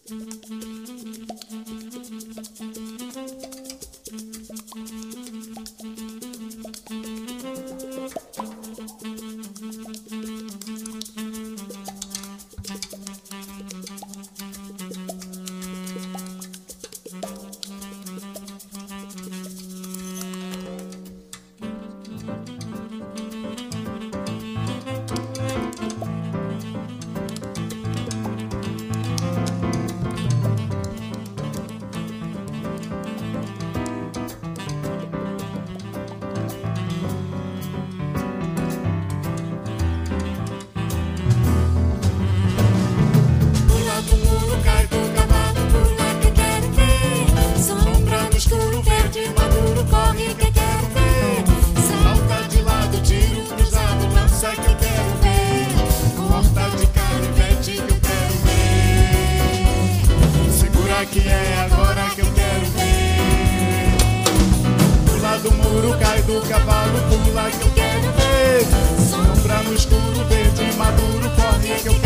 Que é agora que eu quero ver. Pula do muro, cai do cavalo, pula que eu quero ver. Sombra no escuro, verde maduro, corre que eu